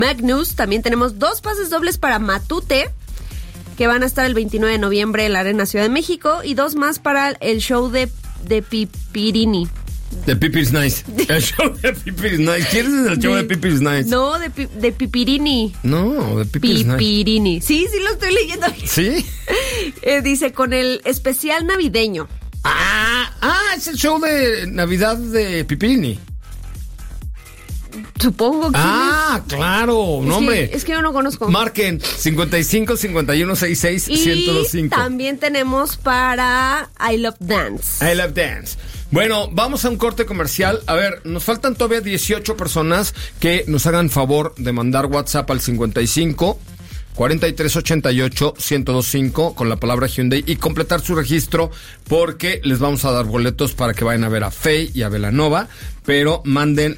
Magnus. También tenemos 2 pases dobles para Matute, que van a estar el 29 de noviembre en la Arena Ciudad de México, y 2 más para el show de Pipirini. De Pipi's Nice. El show de Pipi's Nice. ¿Quieres el show de Pipi's Nice? No, de Pipirini. No, de Pipi's Nice. Pipirini. Sí, lo estoy leyendo. ¿Sí? Dice, con el especial navideño. Es el show de Navidad de Pipirini. Supongo que claro, nombre. Es que yo no conozco. Marquen 55 51 66 1025. Y también tenemos para I Love Dance. I Love Dance. Bueno, vamos a un corte comercial. A ver, nos faltan todavía 18 personas que nos hagan favor de mandar WhatsApp al 55 4388 1025 con la palabra Hyundai y completar su registro, porque les vamos a dar boletos para que vayan a ver a Fey y a Belanova, pero manden